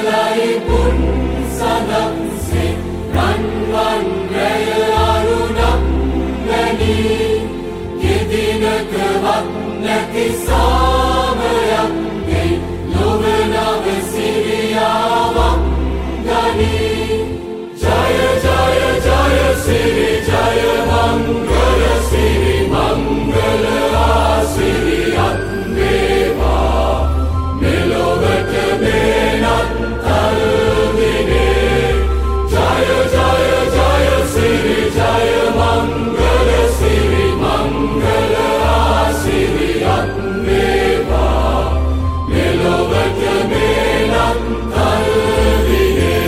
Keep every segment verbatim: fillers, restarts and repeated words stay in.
මලයි පුන් සඳක්සේ රන්වන් රැය අරුණක් වැනි යෙදිනකවත් නැති සාමයක් ගෙයි ලොව නව සිරියාවක් ගනී. ජය ජය ජය සිරි ජය මංගල සිරි මංගල ආසිරියක් වේවා මෙලොවට මෙනත් තල්දිනේ. ජය ජය ජය සිරි ජය මංගල සිරි මංගල ආසිරියක් වේවා මෙලොවට මෙනත් තල්දිනේ.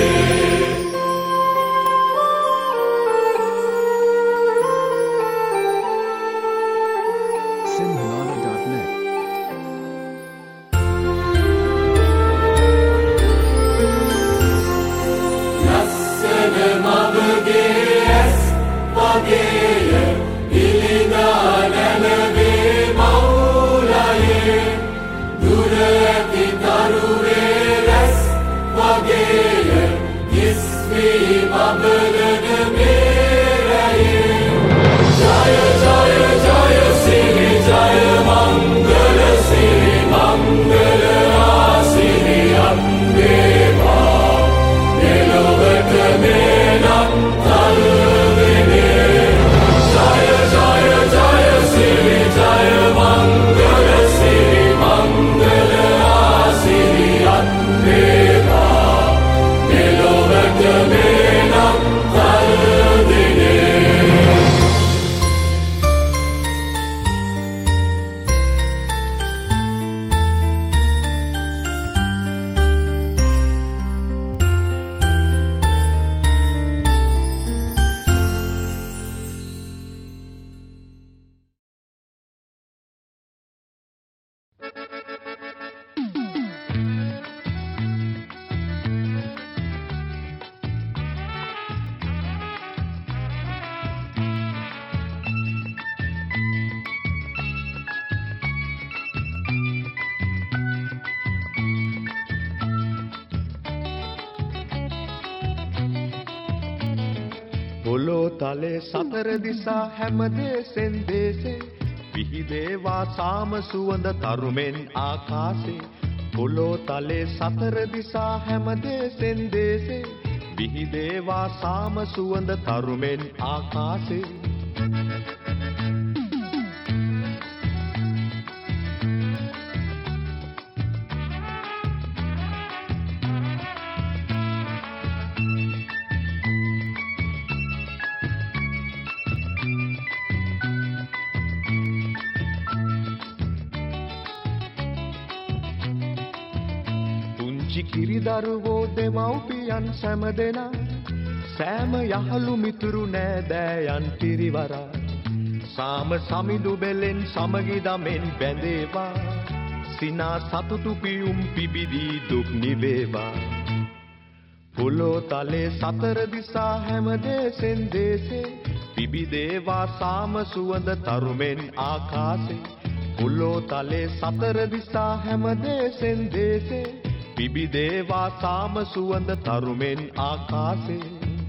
Sinhalala dot net ලස්සන මවගේ ඇස් වගේය ඉලිදා නැලවේ මවුලයේ දුර ඇති දරුවේ රැස් වගේය කිස්වී බබලන මේරයේ. ජය ජය ජය සිරි ජය මංගල සිරි මංගල ආසිරියක් වේවා මෙලොවට මෙනත් තල්දිනේ. ජය ජය ජය සිරි ජය මංගල සිරි මංගල ආසිරියක් වේවා මෙලොවට මෙනත් තල්දිනේ. පොළො තලේ සතර දිසා හැම දේසෙන් දේසේ විහිදේවා සාම සුවඳ තරුමෙන් ආකාසේ. පොළො තලේ සතර දිසා හැම දේසෙන් දේසේ විහිදේවා සාම සුවඳ තරුමෙන් ආකාසේ. කිරිදරුවෝ දෙමව්පියන් සැම දෙනා සෑම යහළු මිතුරු නෑදෑයන් පිරිවරා සාම සමිඳු බෙලෙන් සමගි දමෙන් බැඳේවා සිනා සතුටු පියුම් පිබිදී දුක් නිවේවා. පොළො තලේ සතර දිසා හැම දේසෙන් දේසේ පිබිදේවා සාම සුවඳ තරුමෙන් ආකාසේ. පොළො තලේ සතර දිසා හැම දේසෙන් දේසේ පිබිදේවා සාම සුවඳ තරුමෙන් ආකාසේ.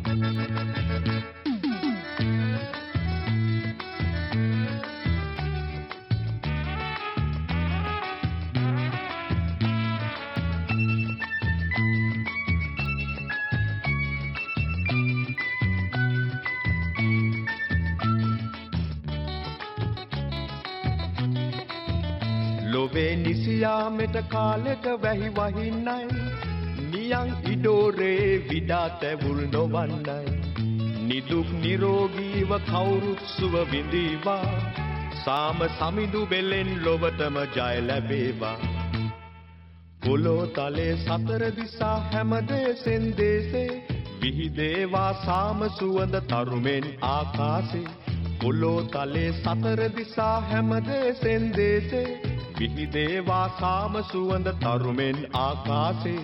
ලොවේ නිසියාමෙට කාලෙක වැහි වහින්නයි නියං ඉඩෝරේ විඩා තැවුල් නොවන්නයි. නිදුක් නිරෝගීව කවුරුත් සුව විඳීවා සාම සමිඳු බෙලෙන් ලොවටම ජය ලැබේවා. පොළො තලේ සතර දිසා හැම දේසෙන් දේසේ විහිදේවා සාම සුවඳ තරුමෙන් ආකාසේ. පොළො තලේ සතර දිසා හැම දේසෙන් දේසේ විහිදේවා සාම සුවඳ තරුමෙන් ආකාසේ.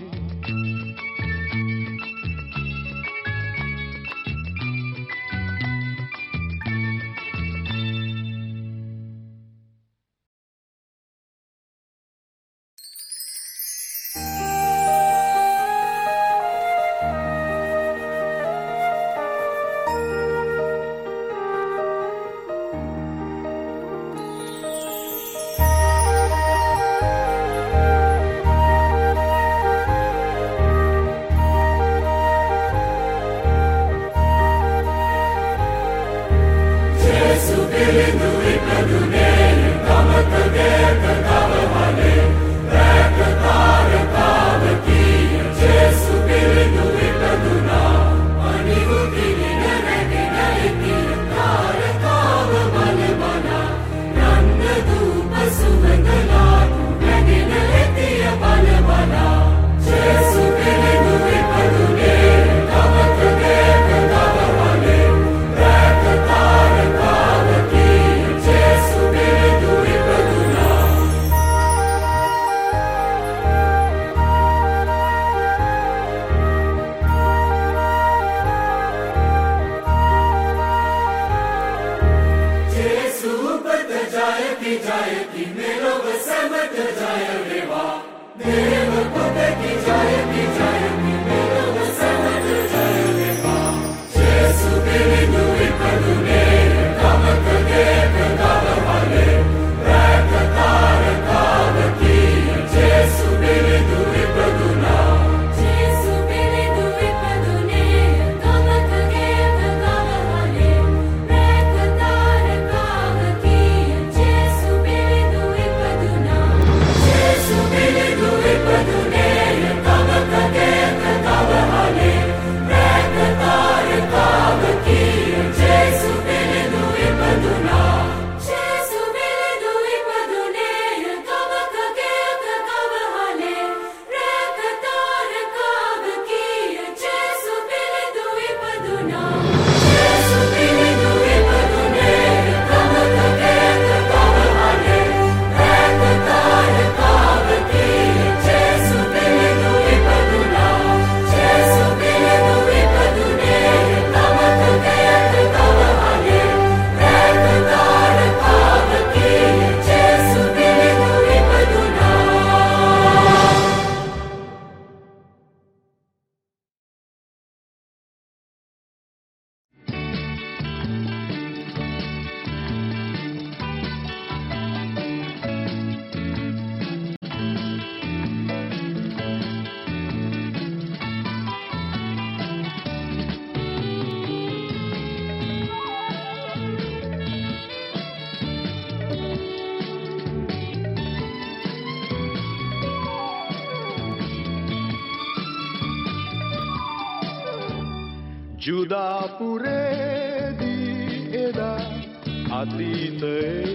ජුදාපුරේදී එදා අතීතයේ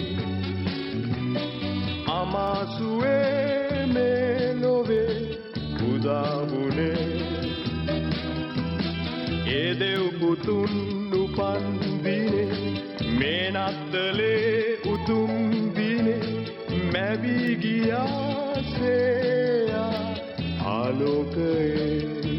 අමාසුවේ මේ ලොවේ උදාවුනේ ඒ දෙව් පුතුන් උපන් දිනේ මේ නත්තලේ උතුම් දිනේ මැවි ගියාසේ ආලෝකයේ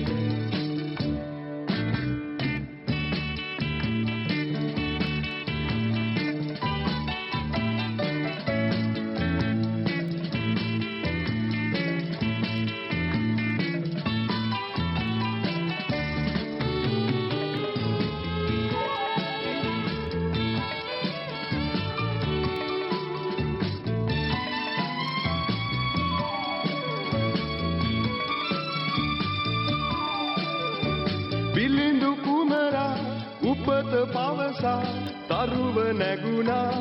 විලිඳු කුමරා උපත පවසා තරුව නැගුණා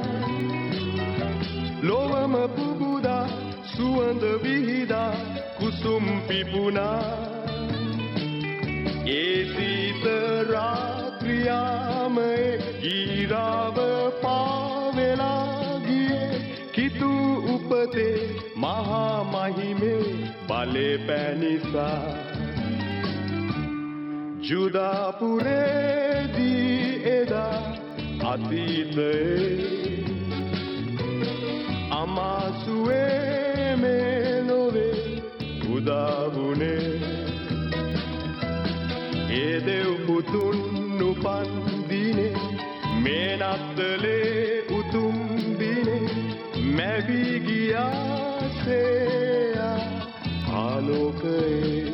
ලොවම පුබුදා සුවඳ විහිදා කුසුම් පිපුණා ඒ සීත රාත්‍රියාමයේ ගීරාව පාවෙලා ගියේ කිතු උපතේ මහා මහිමේ බලේ පැනිසා ජුදාපුරේදී එදා අතීතයේ අමාසුවේ මේ ලොවේ උදාවුනේ ඒ දෙව් පුතුන් උපන් දිනේ මේ නත්තලේ උතුම් දිනේ මැවි ගියාසේ ආලෝකයේ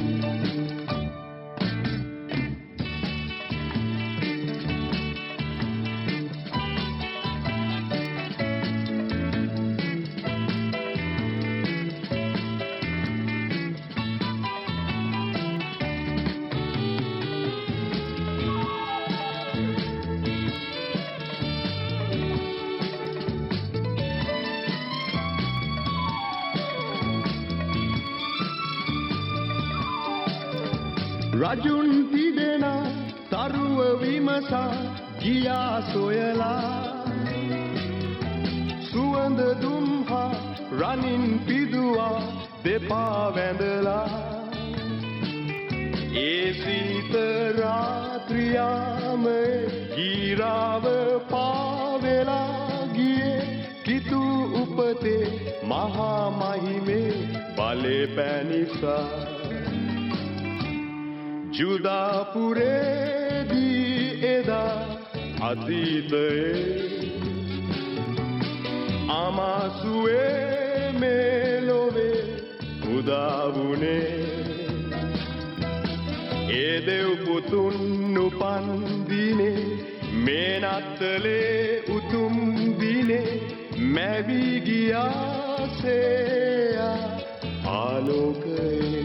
රජුන් තිදෙනා තරුව විමසා ගියා සොයලා සුවඳ දුම්හා රනින් පිදුවා දෙපා වැඳලා ඒ සීත රාත්‍රියාමයේ ගීරාව පාවෙලා ගියේ කිතු උපතේ මහා මහිමේ බලේ පැනිසා ජුදාපුරේදී එදා අතීතයේ අමාසුවේ මේ ලොවේ උදාවුනේ ඒ දෙව් පුතුන් උපන් දිනේ මේ නත්තලේ උතුම් දිනේ මැවි ගියාසේ ආලෝකයේ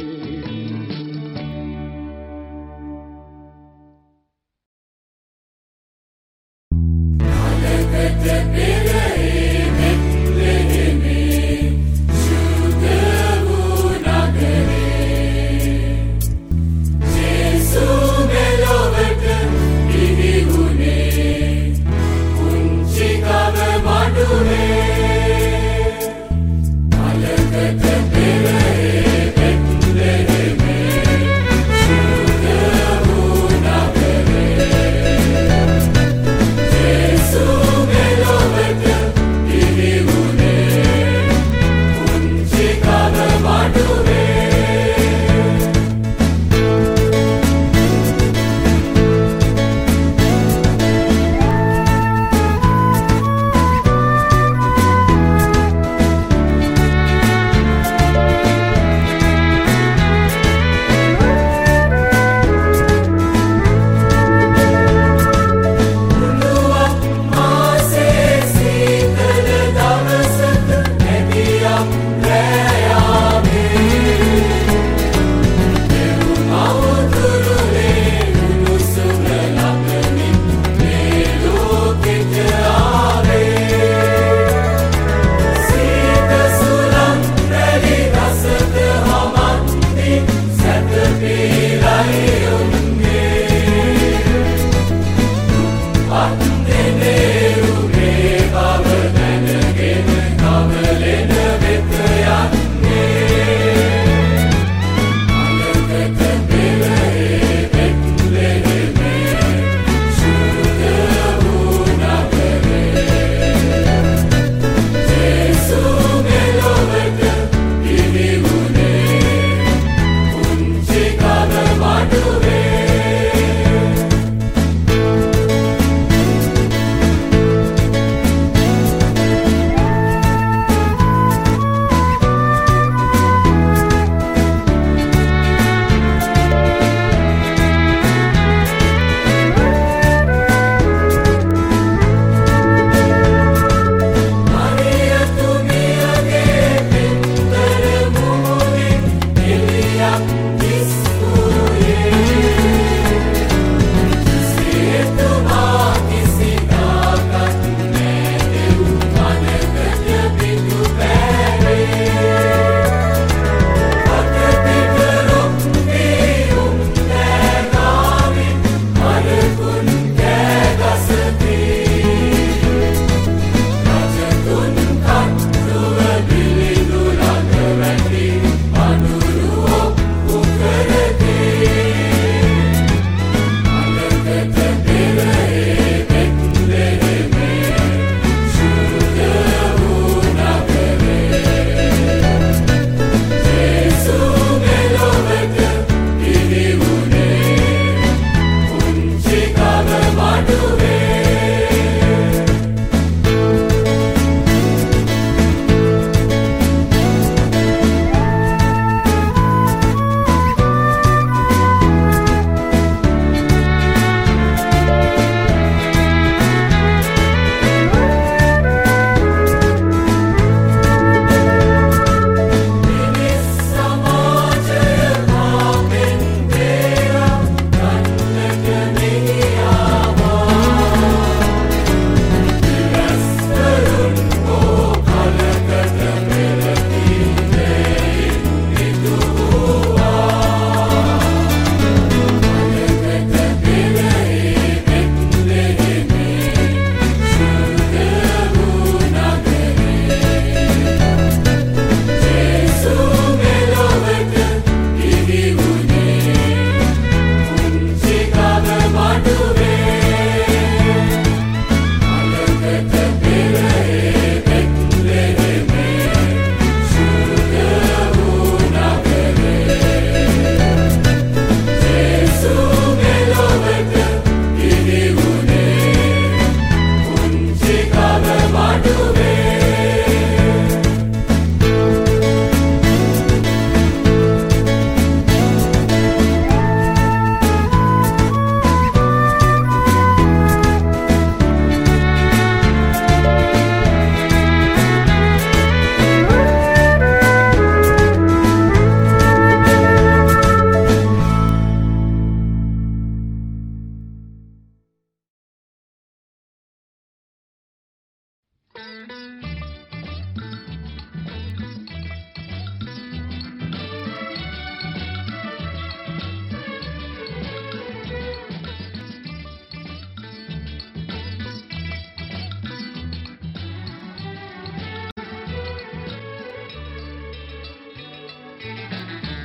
Alakata pere petle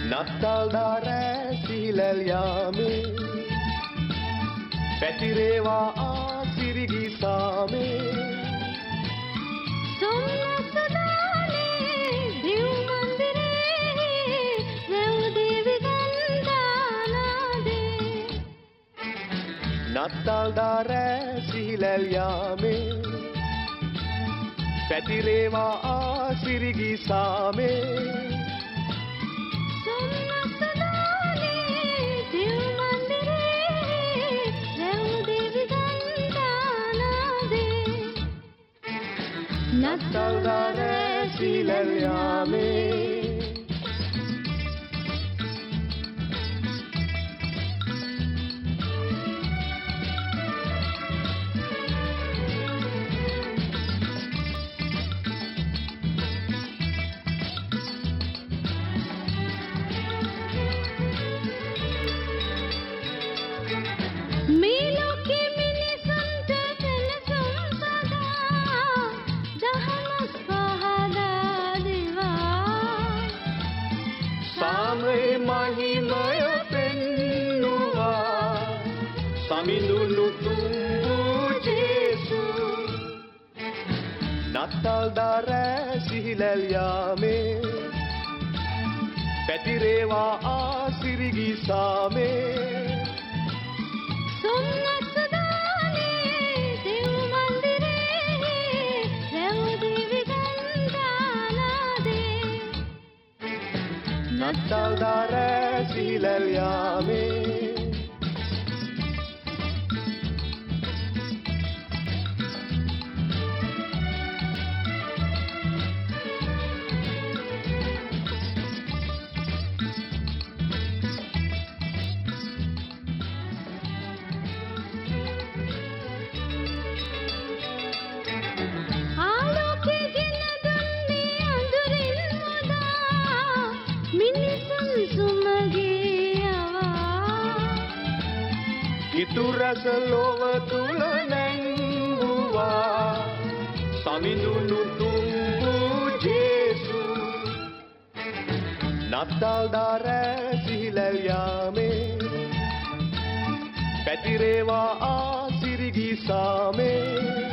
නත්තල්දා රෑ සිහිලැල් යාමේ පැතිරේවා ආසිරිගි සාමේ සොම්නසදානේ දිව් මන්දිරේ රැව් දේවි ගන්ධානාදේ නත්තල්දා රෑ සිහිලැල් යාමේ පැතිරේවා ආසිරිගි සාමේ නත්තල්දා රෑ සිහිලැල් යාමේ මහිමය පෙන්නුවා සමිඳුණු තුම්බූ ජේසු නත්තල්දා රෑ සිහිලැල් යාමේ පැතිරේවා ආසිරිගි සාමේ සොම්නසදානේ දිව් මන්දිරේ රැව් දේවි ගන්ධානාදේ නත්තල්දා රෑ සිහිලැල් යාමේ ඉතුරස ලොව තුල නැංගුවා සමිඳුණු තුම්බූ ජේසු නත්තල්දා රෑ සිහිලැල් යාමේ පැතිරේවා ආසිරිගි සාමේ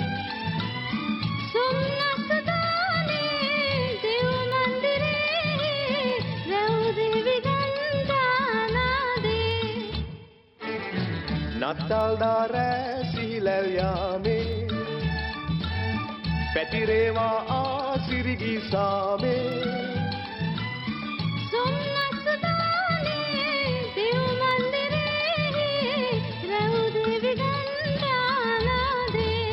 සොම්නසදානේ දිව් මන්දිරේ රැව් දේවි ගන්ධානාදේ නත්තල්දා රෑ සිහිලැල් යාමේ පැතිරේවා ආසිරිගි සාමේ සොම්නසදානේ දිව් මන්දිරේ රැව් දේවි ගන්ධානාදේ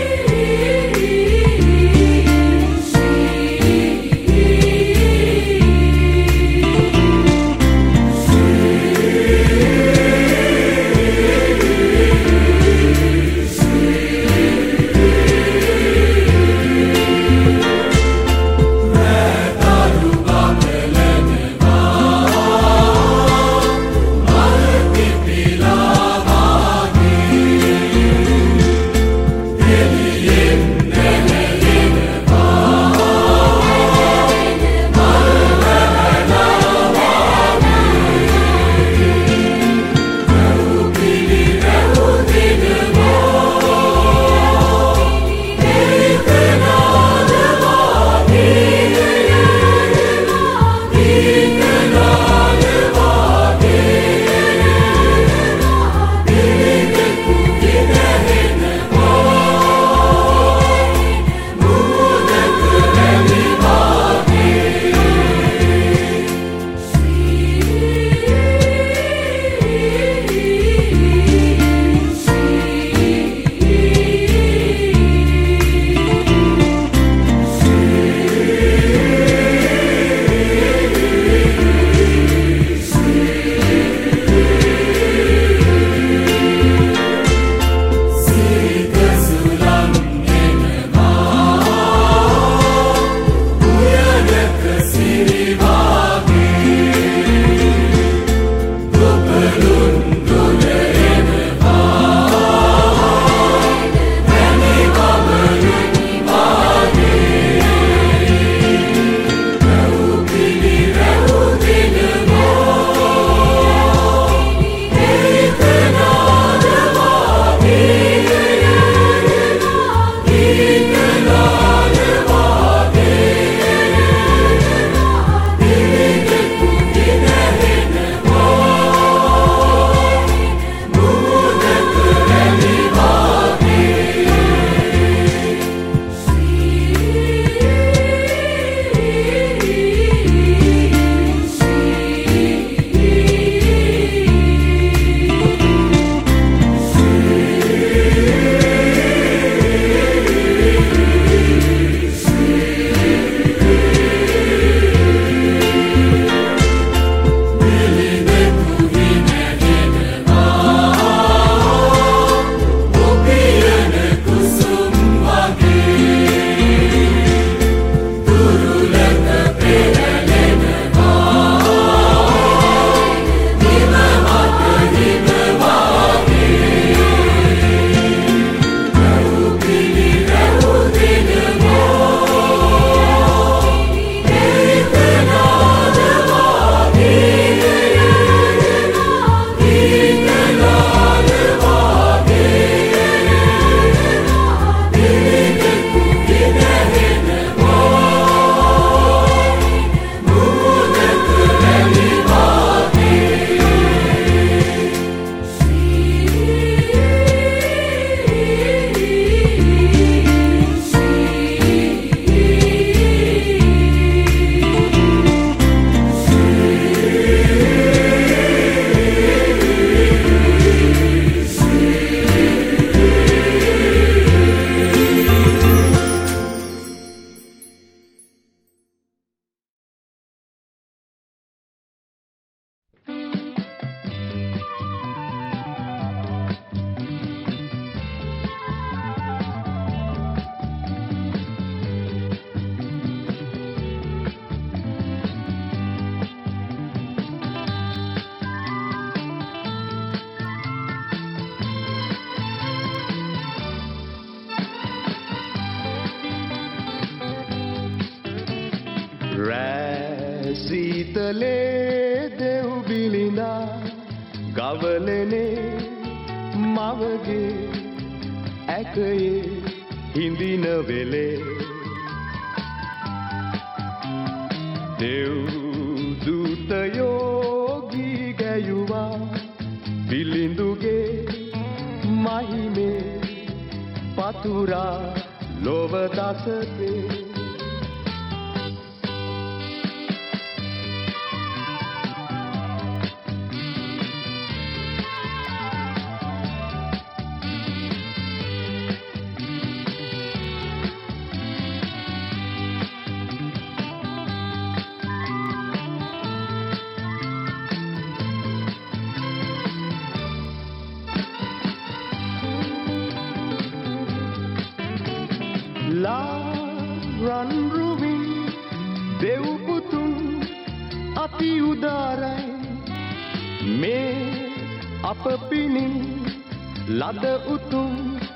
See සීතලේ දෙව් බිලිඳා ගවලනේ මවගේ ඇකයේ හිඳින වෙලේ දෙව් දූතයෝ ගී ගැයුවා බිලිඳුගේ මහිමේ පතුරා ලොව දසතේ රන් රුවින් දෙව් පුතුන් අති උදාරයි මේ අප පිණින් ලද උතුම්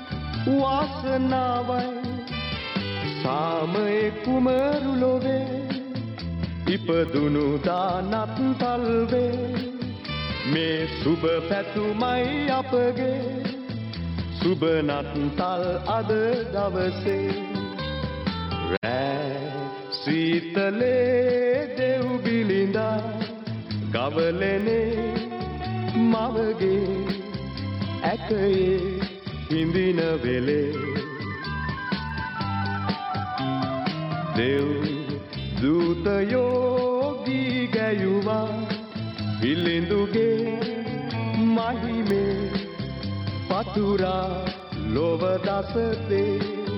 වාසනාවයි සාමයේ කුමරු ලොවේ ඉපදුණු දානත් තල්වේ මේ සුබ පැතුමයි අපගේ සුබ නත්තල් අද දවසේ සීතලේ දෙව් බිලිඳා ගවලනේ මවගේ ඇකයේ හිඳින වෙලේ දෙව් දූතයෝ ගී ගැයුවා බිලිඳුගේ මහිමේ පතුරා ලොව දසතේ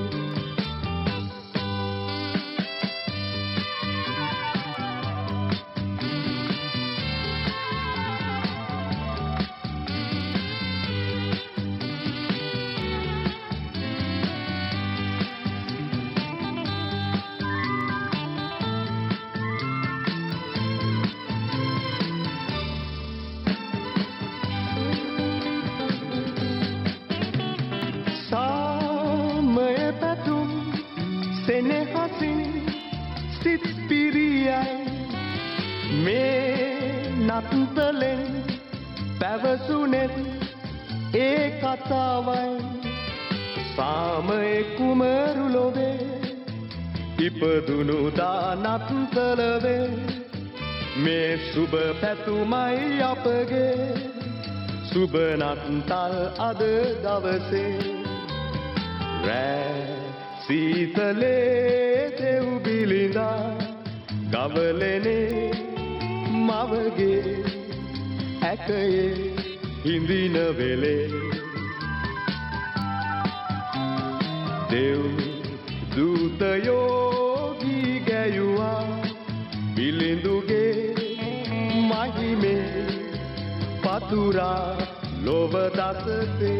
සෙනෙහසින් සිත් පිරියයි මේ නත්තලෙන් පැවසුනෙත් ඒ කතාවයි සාමයේ කුමරු ලොවේ ඉපදුණු දානත්තලවේ මේ සුබ පැතුමයි අපගේ සුබ නත්තල් අද දවසේ රෑ සීතලේ දෙව් බිලිඳා ගවලනේ මවගේ ඇකයේ හිඳින වෙලේ දෙව් දූතයෝ ගී ගැයුවා බිලිඳුගේ මහිමේ පතුරා ලොව දසතේ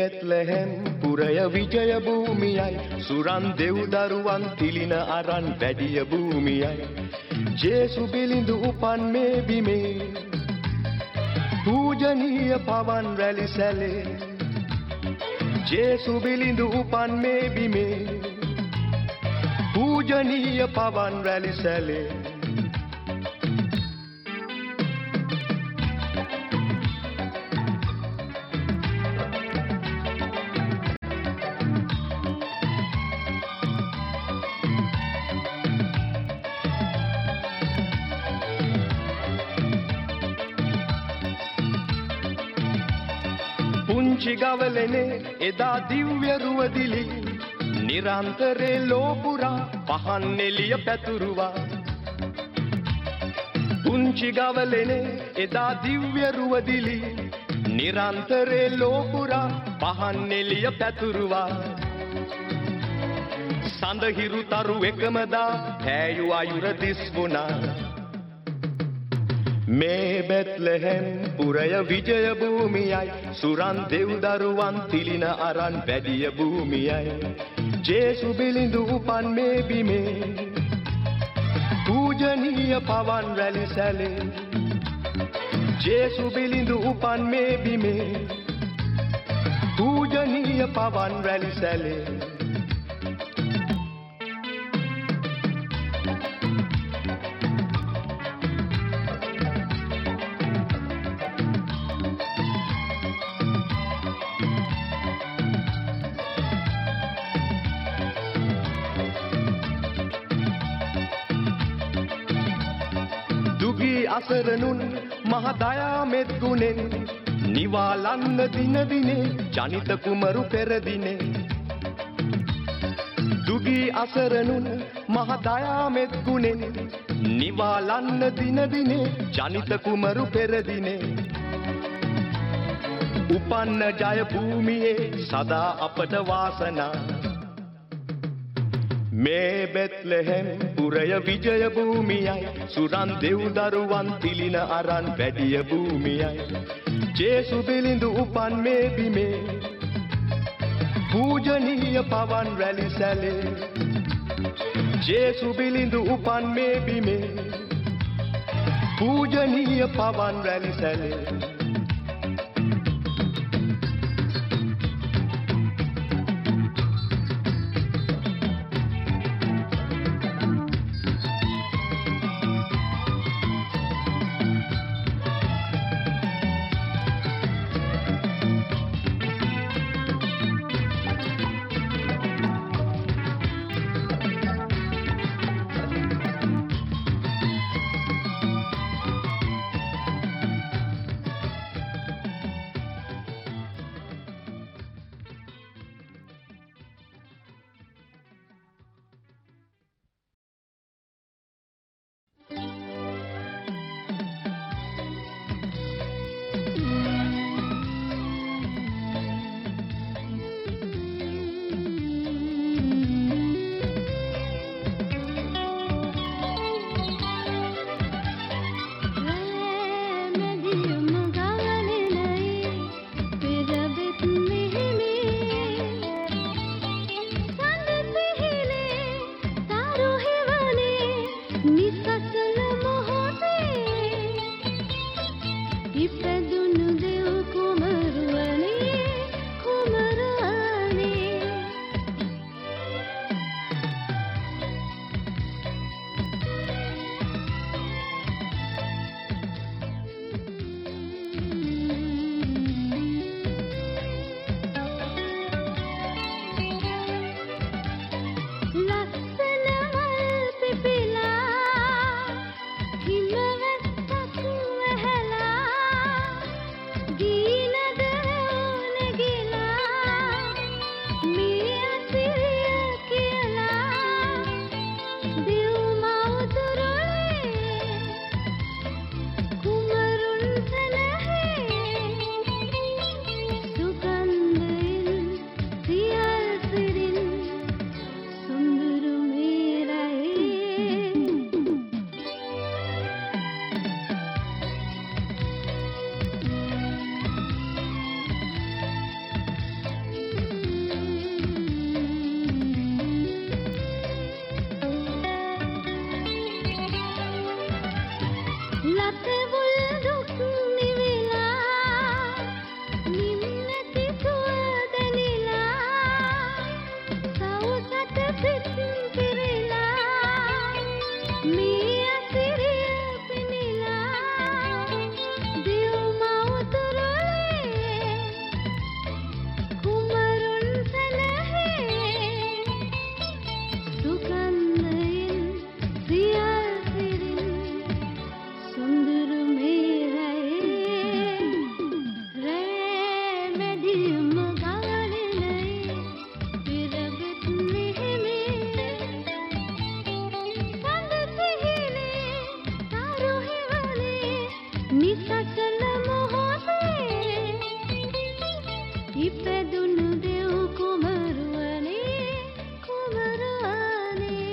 බෙත්ලෙහෙම් පුරය විජය භූමියයි සුරන් දෙව් දරුවන් තිලින අරන් වැඩිය භූමියයි ජේසු බිලිඳු උපන් මේ බිමේ පූජනීය පවන් රැලි සැලේ ජේසු බිලිඳු උපන් මේ බිමේ පූජනීය පවන් රැලි සැලේ පුංචි ගවලනේ එදා දිව්‍ය රුවදිලි නිරන්තරේ ලෝපුරා පහන් එළිය පැතුරුවා පුංචි ගවලනේ එදා දිව්‍ය රුවදිලි නිරන්තරේ ලෝපුරා පහන් එළිය පැතුරුවා සඳහිරු තරු එකමදා පෑයු අයුර දිස් වුණා මේ බෙත්ලෙහෙම් පුරය විජය භූමියයි සුරන් දෙව් දරුවන් තිලින අරන් වැඩිය භූමියයි ජේසු බිලිඳු උපන් මේ බිමේ පූජනීය පවන් රැලි සැලේ ජේසු බිලිඳු උපන් මේ බිමේ පූජනීය පවන් රැලි සැලේ අසරණුන් මහ දයා මෙත් ගුණෙන් නිවාලන්න දින දිනේ ජනිත කුමරු පෙරදිනේ දුගී අසරණුන් මහ දයා මෙත් ගුණෙන් නිවාලන්න දින දිනේ ජනිත කුමරු පෙරදිනේ උපන්න ජය භූමියේ සදා අපට වාසනා මේ බෙත්ලෙහෙම් පුරය විජය භූමියයි සුරන් දෙව් දරුවන් තිලින අරන් වැඩිය භූමියයි ජේසු බිලිඳු උපන් මේ බිමේ පූජනීය පවන් රැලි සැලේ ජේසු බිලිඳු උපන් මේ බිමේ පූජනීය පවන් රැලි සැලේ නිසකල මොහොතේ ඉපදුණු දෙව් කුමරුවනේ කුමරුවනේ.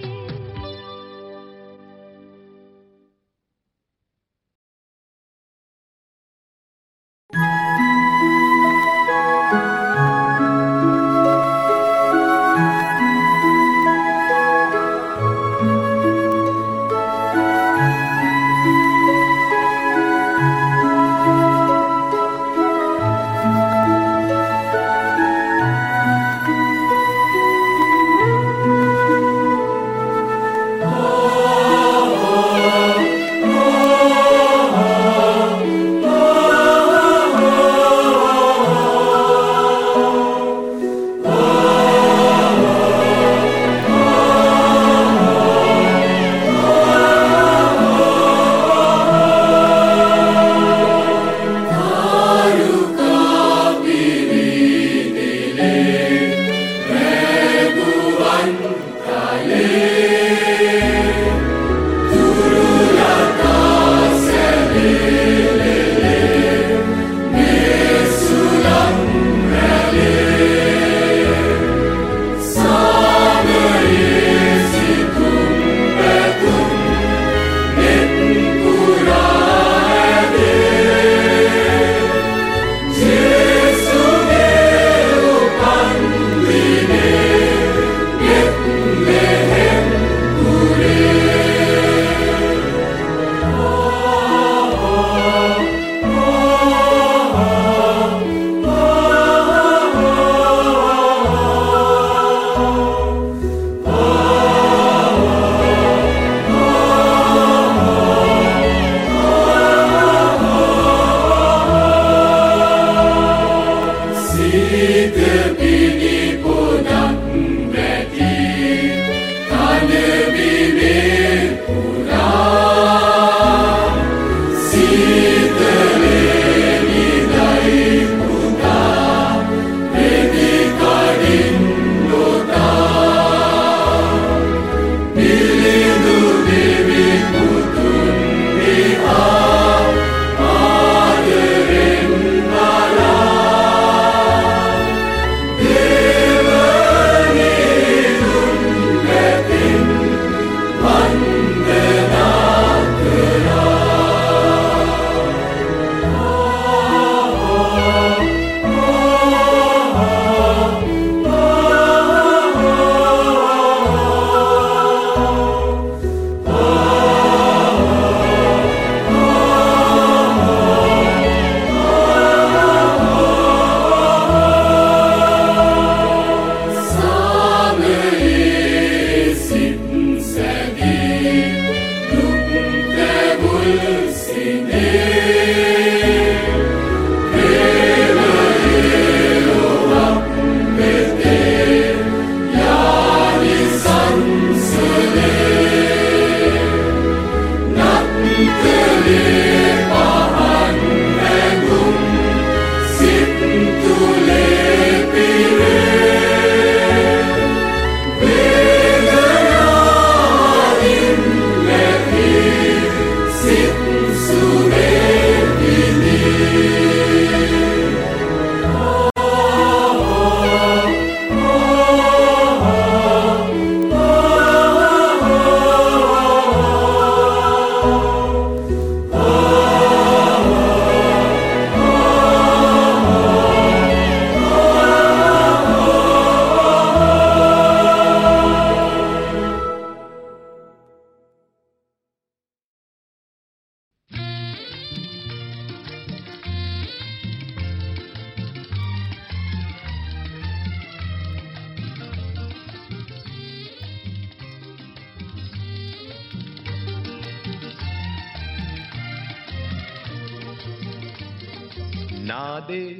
නාදේ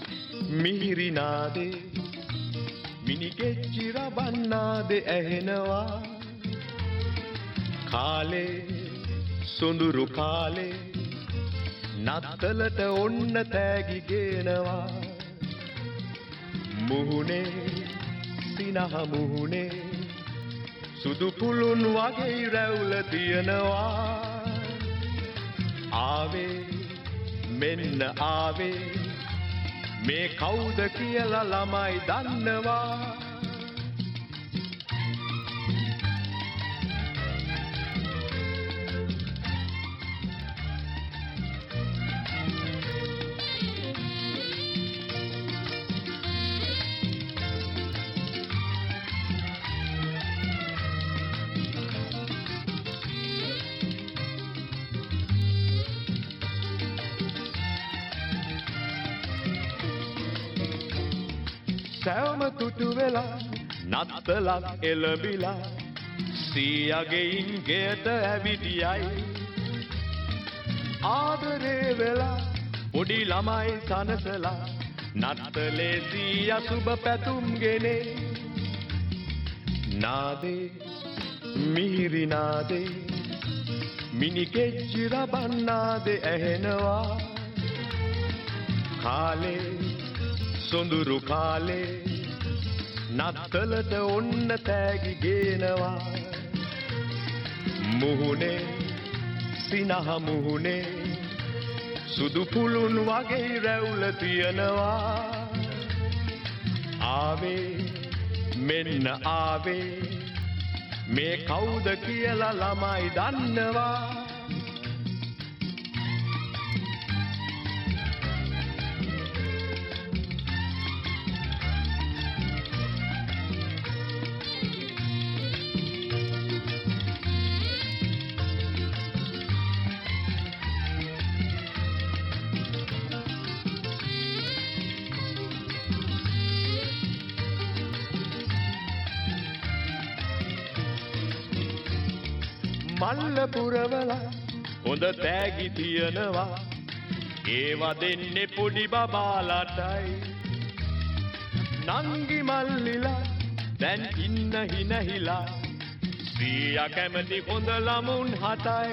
මිහිරි නාදේ මිනිගෙච්චි රබන්නාදේ ඇහෙනවා කාලේ සොඳුරු කාලේ නත්තලට ඔන්න තෑගි ගේනවා මුහුණේ සිනහ මුහුණේ සුදු පුළුන් වගේ රැවුල තියනවා ආවේ මෙන්න ආවේ මේ කවුද කියලා ළමයි දන්නවා සෑම තුටු වෙලා නත්තලක් එළඹිලා සීයාගෙයින් ගෙයට ඇවිදියයි ආදරේ වෙලා පොඩි ළමයි සනසලා නත්තලේ සීයා සුබ පැතුම් ගෙනේ නාදේ මිහිරි නාදේ මිනි කෙච්චි රබන් නාදේ ඇහෙනවා කාලේ සොඳුරු කාලේ නත්තලට ඔන්න තෑගි ගේනවා මුහුණේ සිනහ මුහුණේ සුදු පුළුන් වගේ රැවුල තියනවා ආවේ මෙන්න ආවේ මේ කවුද කියලා ළමයි දන්නවා මල්ල පුරවලා හොඳ තෑගි තියනවා ඒවා දෙන්නේ පොඩි බබාලටයි නංගි මල්ලිලා දැන් ඉන්න හිනහිලා සීයා කැමති හොඳ ළමුන් හතයි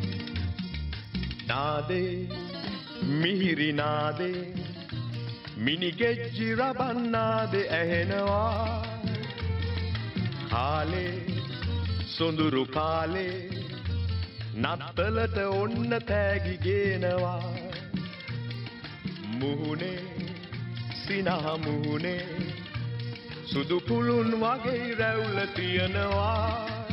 නාදේ මිහිරි නාදේ මිනි කෙච්චි රබන් නාදේ ඇහෙනවා කාලේ සොඳුරු කාලේ නත්තලට ඔන්න තෑගි ගේනවා මුහුණේ සිනහ මුහුණේ සුදු පුළුන් වගේ රැවුල තියනවා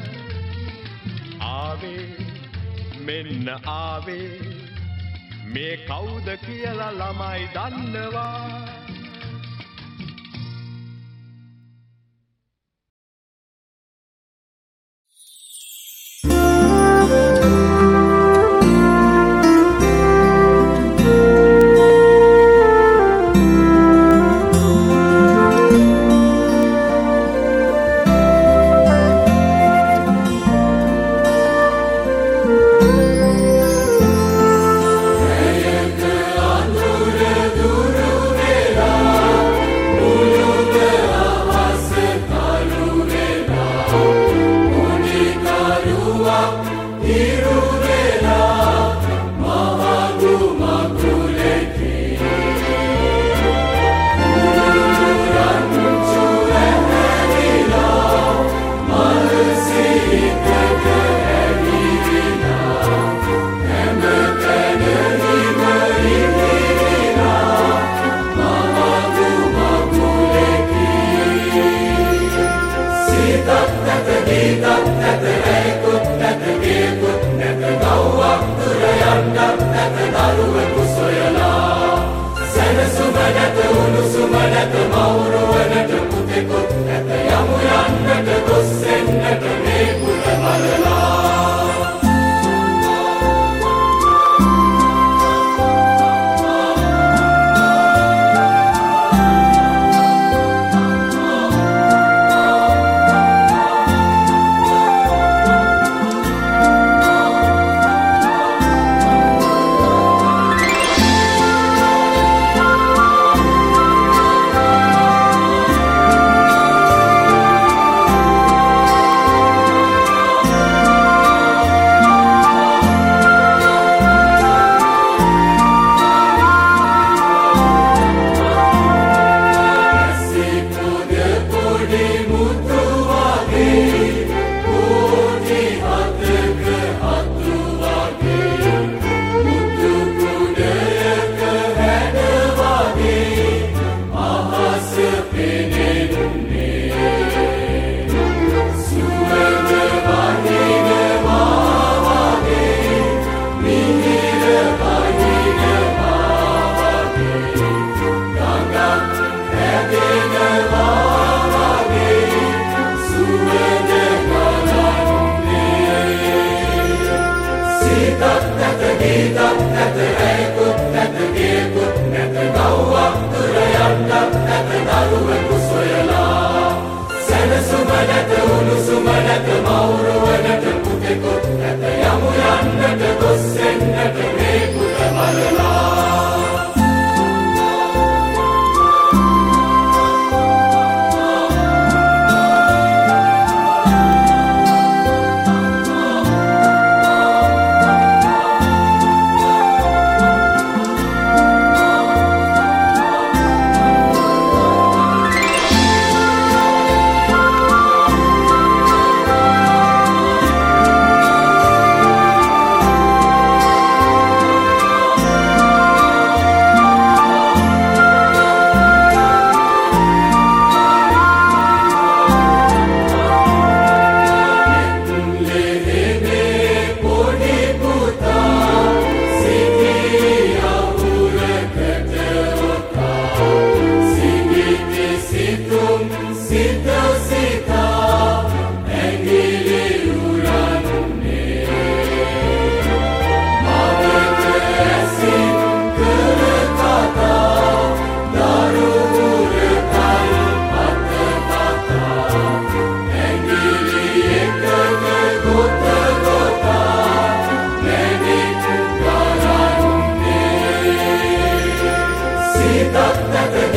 ආවේ මෙන්න ආවේ මේ කවුද කියලා ළමයි දන්නවා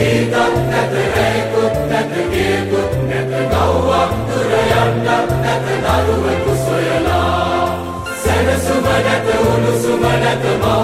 ගීතක් නැත රැයකුත් නැත ගියකුත් නැත ගව්වක් දුර යන්නත් නැත දරුවෙකු සොයලා සැනසුම නැත උණුසුම නැත මා